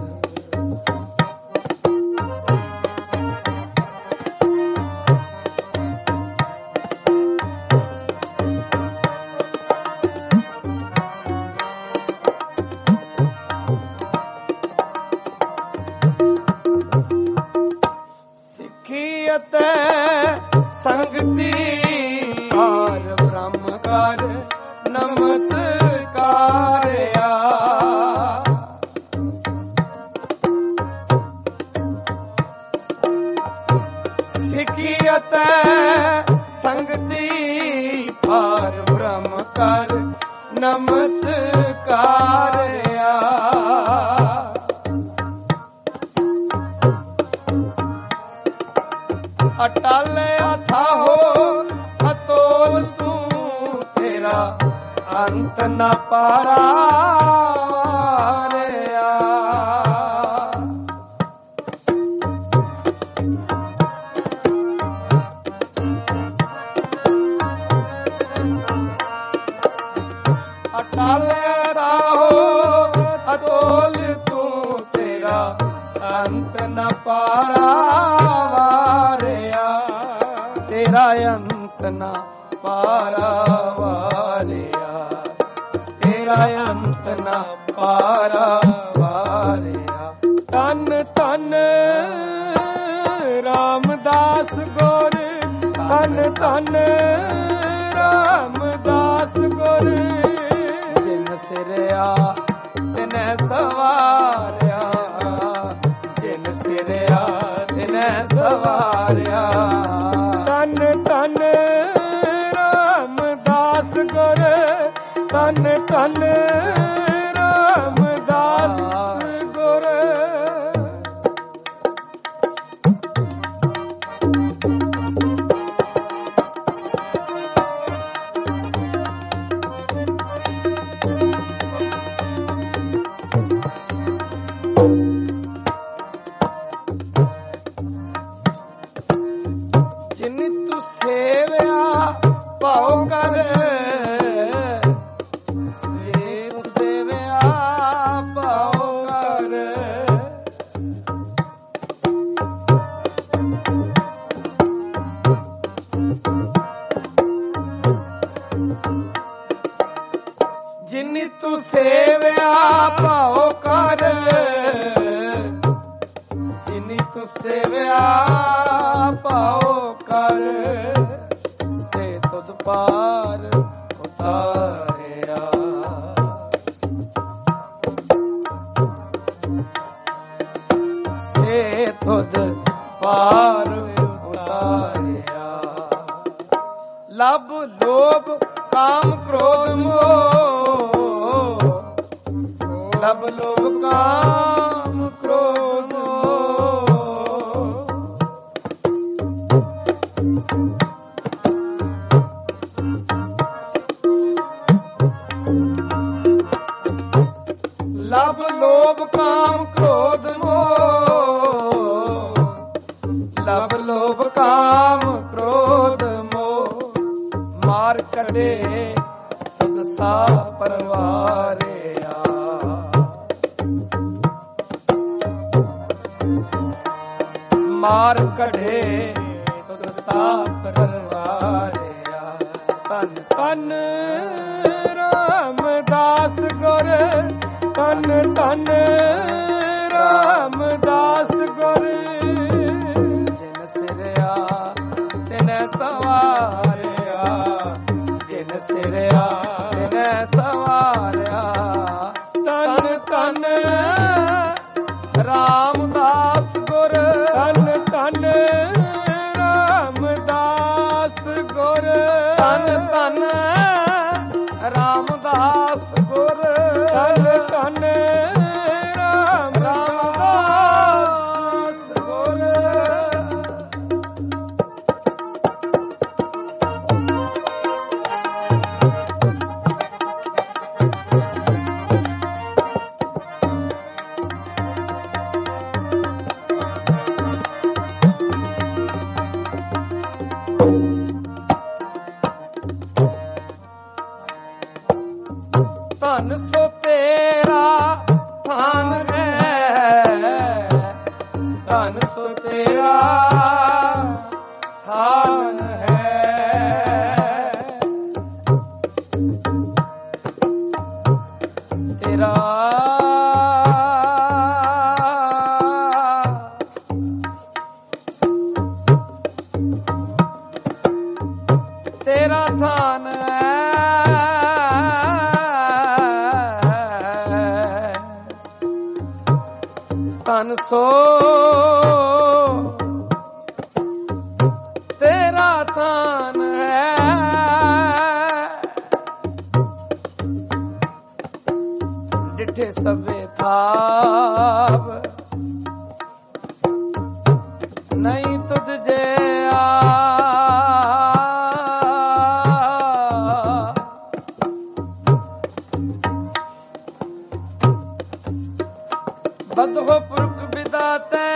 Speaker 2: ਸਿੱਖੀ ਅਤੇ ਸੰਗਤੀ ਹਾਰ ਬ੍ਰਹਮ ਕਰ ਨਮਸਕਾਰਿਆ ਸਿੱਖੀ ਅਤੇ ਸੰਗਤੀ ਹਾਰ ਬ੍ਰਹਮ ਕਰ ਨਮਸਕਾਰਿਆ ਅਟਲ ਅਥਾਹੋ ਅਤੋਲ ਤੂੰ ਤੇਰਾ ਅੰਤ ਨ ਪਾਰਾਰਿਆ ਅਟਲ ਅਥਾਹੋ ਅਤੋਲ ਤੂੰ ਤੇਰਾ ਅੰਤ ਨ ਪਾਰਾਵਾਰਿਆ ਤੇਰਾ ਅੰਤ ਨ ਪਾਰਾਵਾਰਿਆ ਤੇਰਾ ਅੰਤ ਨ ਪਾਰਾਵਾਰਿਆ
Speaker 1: ਤਨ ਤਨ ਰਾਮਦਾਸ ਗੁਰ ਤਨ ਤਨ ਰਾਮਦਾਸ ਗੁਰ
Speaker 2: ਜਿਨ ਸਿਰਿਆ ਤਿਨੈ ਸਵਾਰਿਆ ਜਿਨ ਸਿਰਿਆ ਤਿਨੈ ਸਵਾਰਿਆ
Speaker 1: ਤਨ ਤਨ ਰਾਮਦਾਸ ਗੁਰ ਤਨ ਤਨ ਰਾਮਦਾਸ ਗੁਰ
Speaker 2: ਜਿਨੀ ਤੂੰ ਸੇਵਿਆ ਭਾਉ ਕਰ, ਜਿਨੀ ਤੂੰ ਸੇਵਿਆ ਭਾਉ ਕਰ, ਸੇ ਤੁਧ ਪਾਰ ਉਤਾਰਿਆ। ਸੇ ਤੁਧ ਪਾਰ ਉਤਾਰਿਆ। ਲਭ ਲੋਭ ਕਾਮ ਕ੍ਰੋਧ ਮੋਹ, ਲਭ ਲੋਭ ਕਾਮ ਕ੍ਰੋਧ ਮੋਹ, ਲਭ ਲੋਭ ਕਾਮ ਕ੍ਰੋਧ ਮੋਹ, ਲਭ ਲੋਭ ਕਾਮ ਕ੍ਰੋਧ ਮੋਹ, ਮਾਰ ਕੱਢੇ ਤੁਧ ਸਾ ਪਰਵਾਰਿਆ। ਮਾਰ ਕੱਢੇ ਤੁਧ ਸਾ ਪਰਵਾਰਿਆ। ਧੰਨ ਧੰਨ ਰਾਮਦਾਸ ਗੁਰ, ਧੰਨ ਧੰਨ ਰਾਮਦਾਸ ਗੁਰ, ਜਿਨ ਸਿਰਿਆ ਤਿਨ ਸਵਾਰਿਆ, ਜਿਨ ਸਿਰਿਆ ਤਿਨ ਸਵਾਰਿਆ। ਧੰਨ ਧੰਨ ਰਾਮਦਾਸ ਗੁਰ, ਧੰਨ ਧੰਨ ਰਾਮਦਾਸ ਗੁਰ, ਧੰਨ ਧੰਨ ਰਾਮਦਾਸ ਗੁਰ, ਧੰਨ ਧੰਨ ਰਾਮਦਾਸ ਗੁਰ। ਧਨ ਸੋ ਤੇਰਾ ਥਾਨ ਹੈ, ਧਨ ਸੋ ਤੇਰਾ ਥਾਨ ਹੈ, ਤੇਰਾ ਤੇਰਾ ਥਾਨ ਹੈ। ਧਨ ਸੋ ਤੇਰਾ ਥਾਨ ਹੈ, ਡਿਠੇ ਸਭੇ ਥਾਪ ਨਹੀਂ ਤੁਧ ਜਿਆ। ਬਦਹੁ ਪੁਰਖ ਵਿਦਾਤੈ,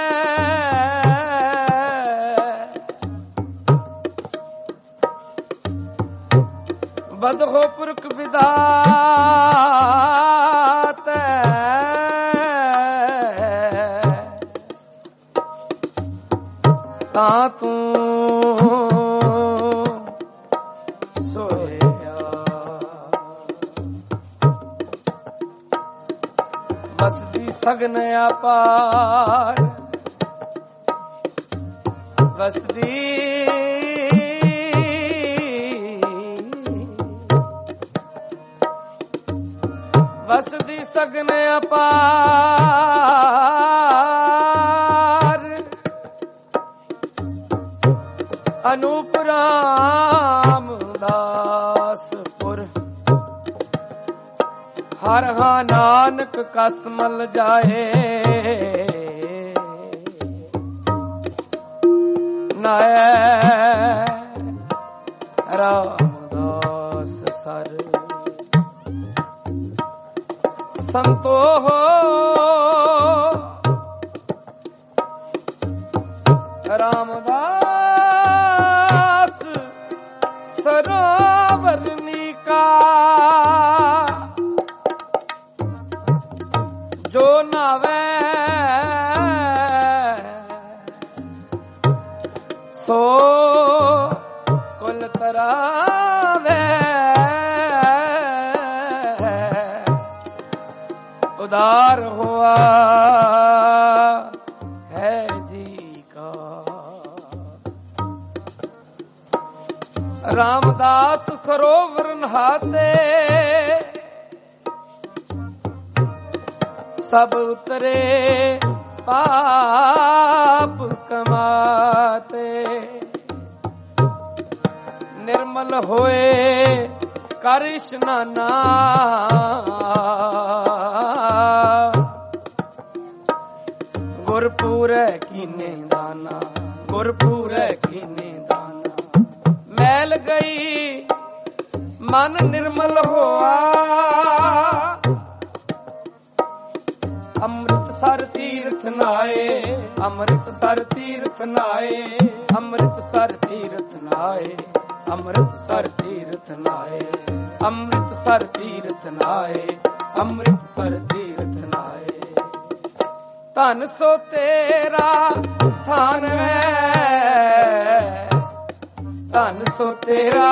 Speaker 2: ਬਦਹੁ ਪੁਰਖ ਵਿਦਾਤੈ, ਤਾਂ ਤੂੰ ਸੋਇਆ। ਵਸਦੀ ਸਗਨ ਆਪਾਰ, ਵਸਦੀ ਵਸਦੀ ਸਗਨ ਅਪਾਰ, ਅਨੂਪ ਰਾਮਦਾਸਪੁਰ। ਹਰ ਹਾ ਨਾਨਕ ਕਸ ਮਲ ਜਾਏ, ਨਾਏ ਰਾਮਦਾਸ ਸਰ। ਸੰਤੋ ਰਾਮਦਾਸ ਸਰੋਵਰਨੀ ਕਾ, ਜੋ ਨਾਵੇ ਸੋ ਕੁਲ ਤਰਾਵੇ। उदार हुआ है जी का। रामदास सरोवर नहाते सब उतरे पाप कमाते। निर्मल होए कर स्नाना गुरपुरै कीने दाना, गुरपुरै कीने दाना। मैल गई मन निर्मल हुआ अमृतसर तीर्थ नाए, अमृतसर तीर्थ नाए, अमृतसर तीर्थ नाए, अमृतसर तीर्थ नाए, अमृतसर तीर्थ नाए, अमृतसर तीर्थ नाए। धन सो तेरा थान है, धन सो तेरा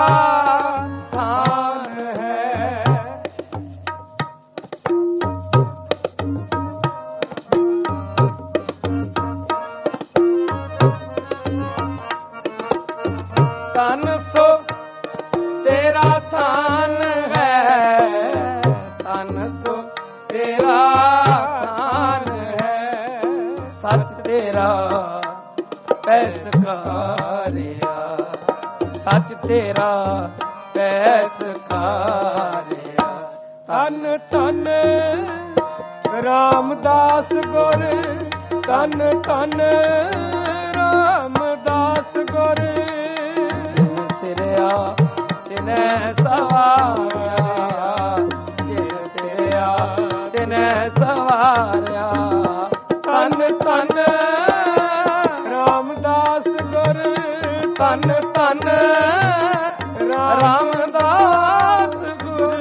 Speaker 2: थान है। धन सो तेरा थान है, धन सो तेरा थान है। सच तेरा पैसकारिया, सच तेरा पैसकारिया।
Speaker 1: धन धन रामदास गुर, धन धन रामदास गुर।
Speaker 2: सिरया तिने सवारिया, जिन सिरया तिने सवारिया।
Speaker 1: धन धन रामदास गुर,
Speaker 2: धन धन रामदास गुर।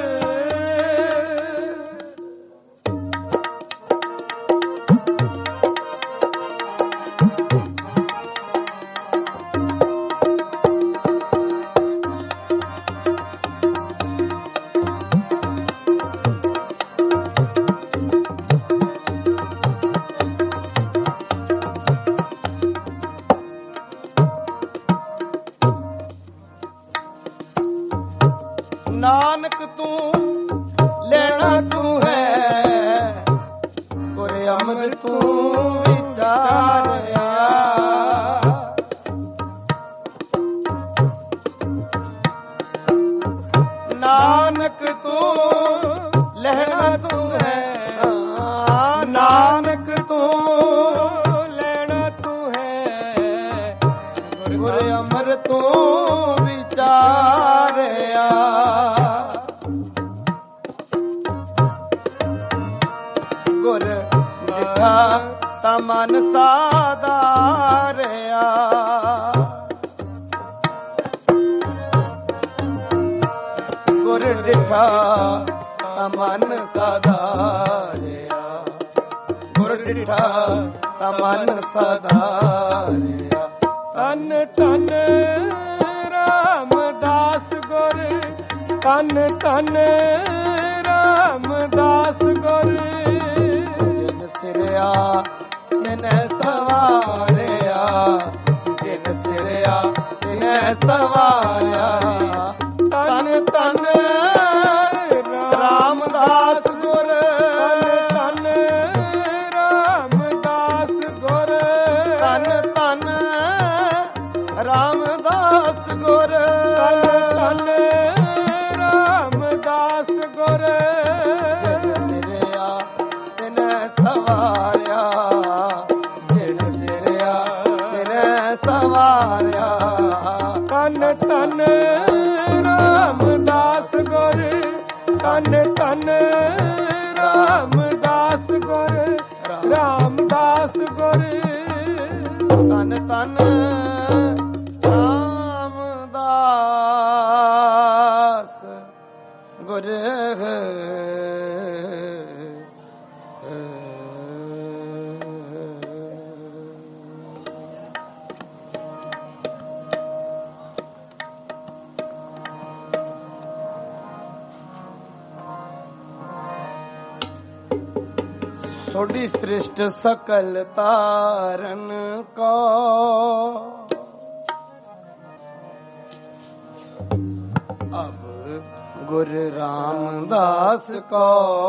Speaker 1: नानक तू लेना तू है, गुर अमृत तू विचारया। नानक तू लेना तू है, नानक तू लेना तू है, गुर अमृत तू विचारया। गुर डिठा तमन साधारिया, गुर डिठा तमन साधारिया, गुर डिठा तमन साधारिया। धन धन रामदास गुर, धन धन रामदास गुर। जिन सिरया तिने सवारिया, जिन सिरया तिने सवारिया। धन धन रामदास गुर, धन रामदास गुर। धन धन रामदास गुर, धन रामदास गुर। जिन सिरया तिने सवारिया, जिन सिरया तिने सवारिया। धन धन रामदास गुर, धन धन रामदास गुर, रामदास गुर। धन धन रामदास गुर। सोडी सृष्ट सकल तारन को अब गुरु रामदास को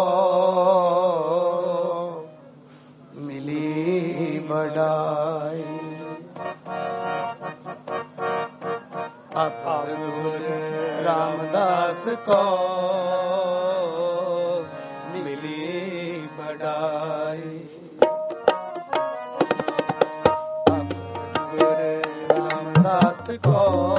Speaker 1: मिली बड़ाई। अब गुरु रामदास को मिली बड़ाई। अब गुरु रामदास को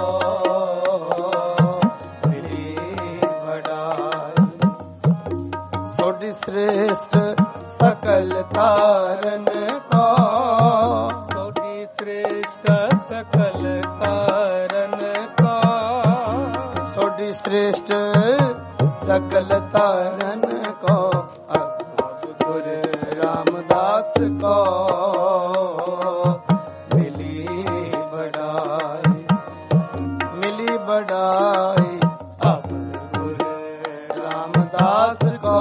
Speaker 1: श्रेष्ठ सकल तारन को
Speaker 2: सोडी श्रेष्ठ सकल तारन को
Speaker 1: सोडी श्रेष्ठ सकल तारन को अब गुरु रामदास को मिली बड़ाई। मिली बड़ाई। अब गुरु रामदास को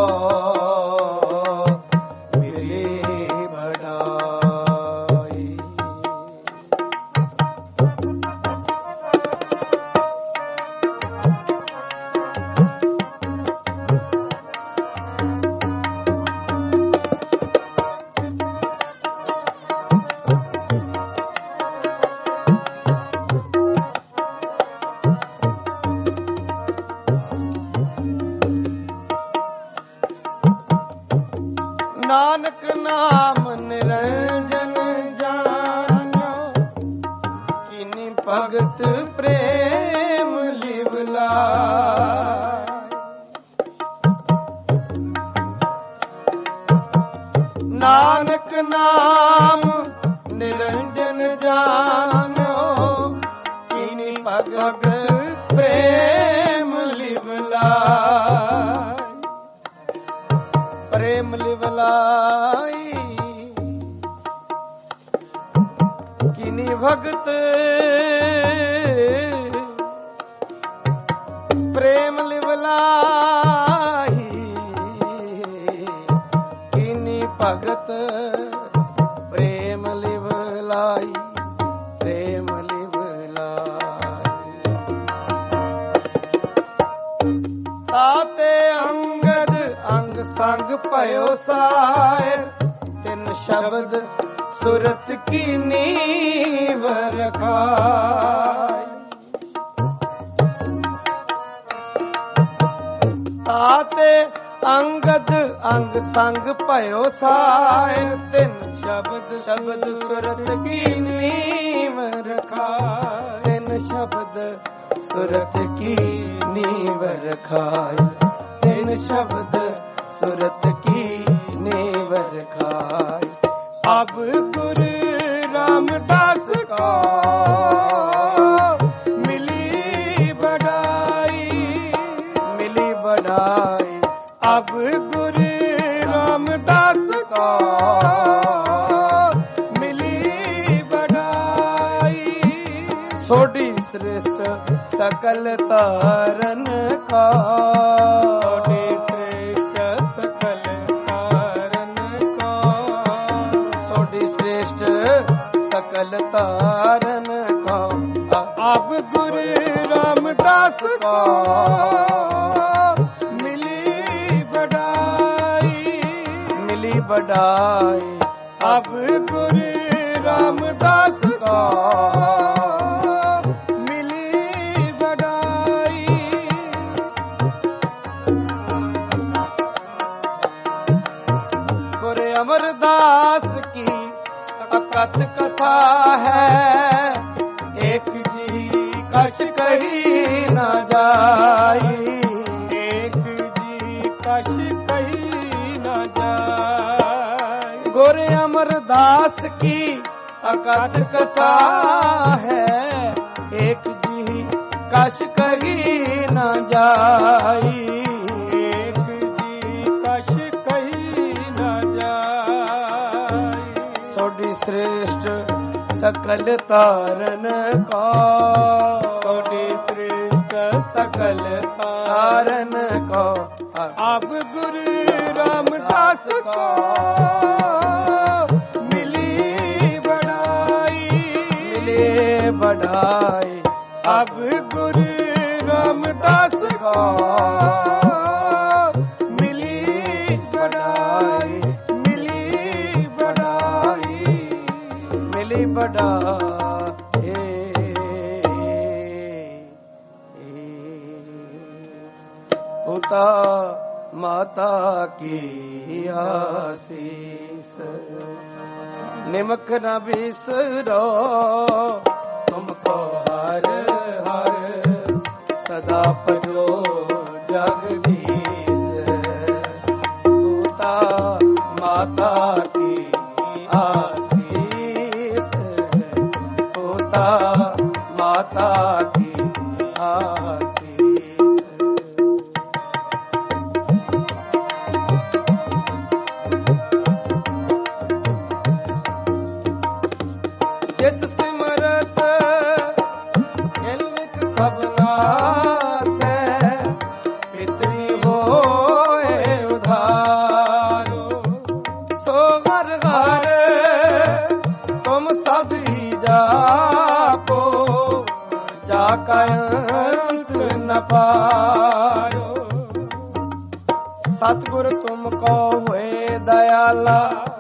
Speaker 1: नानक नाम निरंजन जान्यो किनी भगत प्रेम लिवला। नानक नाम निरंजन जान्यो किनी भगत प्रेम लिवला। प्रेम लिवलाई किनी भगत प्रेम लिवलाई किनी भगत प्रेम लिवलाई। प्रेम लिवलाई ताते अंगद अंग संग पयो सायर तिन शब्द सुरत की नीव रखाई। ताते अंगद अंग संग पयो सायर तिन शब्द शब्द सुरत की नीव रखाई। तिन शब्द सुरत की नीव रखाई। तिन शब्द सुरत की नीव रखाई।
Speaker 2: अब गुरु रामदास को मिली बड़ाई।
Speaker 1: मिली बड़ाई।
Speaker 2: अब गुरु रामदास को मिली बड़ाई।
Speaker 1: सोडी श्रेष्ठ सकल तारन का
Speaker 2: सोडी श्रेष्ठ सकल तारन को
Speaker 1: सोडी श्रेष्ठ सकल तारन को
Speaker 2: अब गुरु रामदास को मिली बड़ाई।
Speaker 1: मिली बड़ाई।
Speaker 2: अब गुरु रामदास को
Speaker 1: अमरदास की अकथ कथा है एक जी कछ कही न जाई।
Speaker 2: एक जी कछ कही न जाई।
Speaker 1: गोरे अमरदास की अकथ कथा है एक जी कछ कही न जाई। श्रेष्ठ सकल तारन का
Speaker 2: सोडी श्रेष्ठ सकल तारन को
Speaker 1: अब गुरु रामदास को मिली
Speaker 2: बढ़ाई
Speaker 1: अब गुरु रामदास को मिली बढ़ाई
Speaker 2: पिता माता की आशीष निमक न बिसरो तुमको हर हर सदा पढ़ो जगदीश पिता माता की आशीष पिता माता की आशीष जिस सिमरत इल्मिक सबनास है पितरी होए उधारो सो हर हर तुम सब ही जापो जाका अंत न पारो सतगुर तुमको हुए दयाला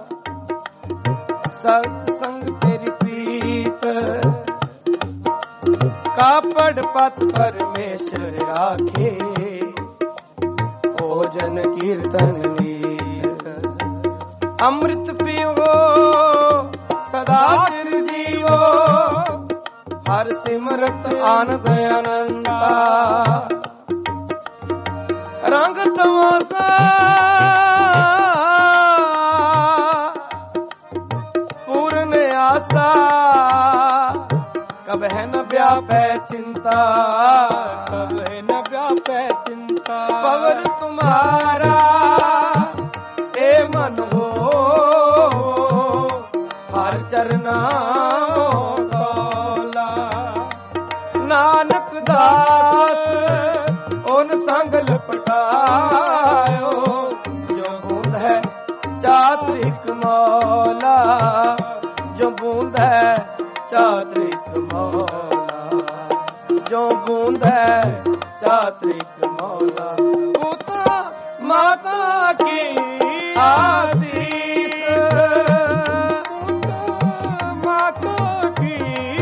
Speaker 2: सत्संग तेरी प्रीत कापड़ पत परमेश्वर राखे भोजन कीर्तन नीत अमृत पियो सदा चिर जीवो हर सिमरत आनंद अनंता रंग तमाशा आशा कब है न व्यापै चिंता
Speaker 1: कब है न व्यापै चिंता
Speaker 2: पवर तुम्हारा ए मन हो हर चरना कौला नानक दास उन संग लपटायो जो बूंद है चात्रिक मौला जो बूंद है चात्रिक मौला जो बूंद है चात्रिक मौला पिता माता की आशीष
Speaker 1: माता की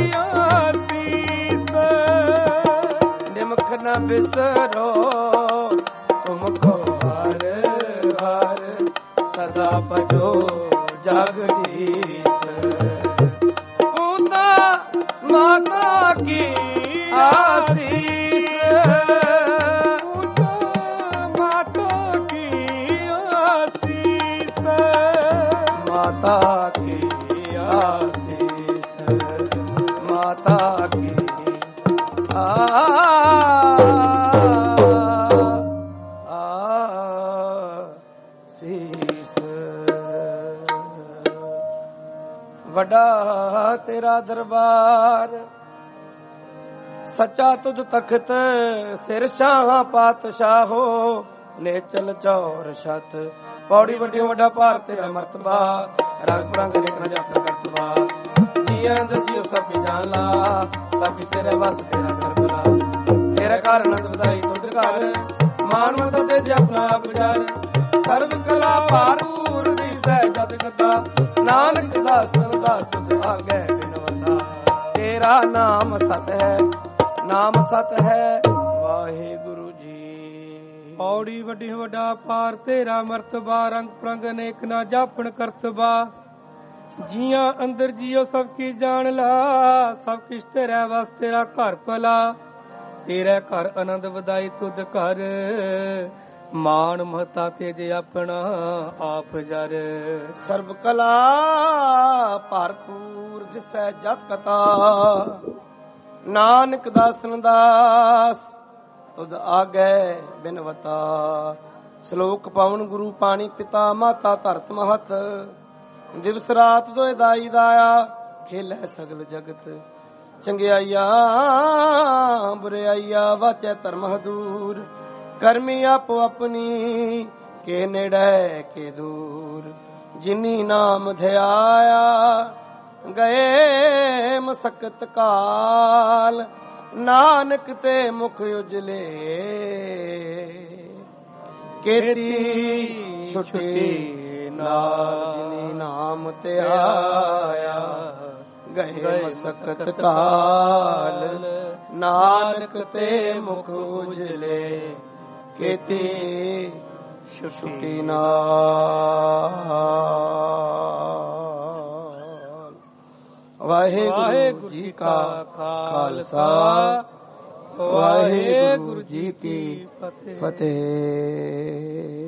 Speaker 1: आशीष
Speaker 2: निमक न बिसरो तुमको हर हर सदा भजो जगदीश माता की आशीष
Speaker 1: माता की आशीष
Speaker 2: माता की आशीष माता की आशीष वड्डा तेरा दरबार सच्चा तुझ तख्त सिर शाह पातशाहो नेचल चौर छत पौड़ी वड्डी वड्डा भार तेरा मर्तबा रंग बिरंग नेक न जापन करतबा जी अंदर जी सब जान ला सब सिर बस तेरा कर बला तेरा कारण नंद बधाई तुझ घर मान मत ते अपना गुजार सर्व कला पारूर दी सहजत कथा नानक दास तुझ आगे बिनवता तेरा नाम सत है नाम सत है वाहे गुरु जी
Speaker 1: पौड़ी वड्डी वड्डा पार तेरा मर्तबा रंग प्रंग नेक ना जापन करतबा जिया अंदर जियो सब की जान ला सब किश तेरा बस तेरा घर भला तेरा घर आनंद वधाई तुद कर मान महता तेज अपना आप जर
Speaker 2: सर्व कला भरपूर जिसै जत कथा नानक दासन दास तुद आगे बिनवता श्लोक पवन गुरु पानी पिता माता धरत महत दिवस रात दोए दाई दाया खेलै सगल जगत ਚੰਗਿਆਈਆ ਬੁਰਾਈਆ ਵਾਚੈ ਧਰਮ ਹਦੂਰ ਕਰਮੀ ਆਪੋ ਆਪਣੀ ਕੇ ਨੇੜੇ ਕੇ ਦੂਰ ਜਿਨੀ ਨਾਮ ਧਿਆਇਆ ਗਏ ਮਸਕਤ ਕਾਲ ਨਾਨਕ ਤੇ ਮੁਖ ਉਜਲੇ ਕੀਤੀ ਛੁਟੀ ਨਾਲ ਜਿਨੀ ਨਾਮ ਧਿਆਇਆ ਗਏ ਮਸਕਤ ਕਾਲ ਨਾਨਕ ਤੇ ਮੁਖ ਉਜਲੇ ਕੀਤੀ ਛੁਟੀ ਨਾਲ। ਵਾਹਿਗੁਰੂ ਜੀ ਕਾ ਖਾਲਸਾ ਵਾਹਿਗੁਰੂ ਜੀ ਕੀ ਫਤਿਹ।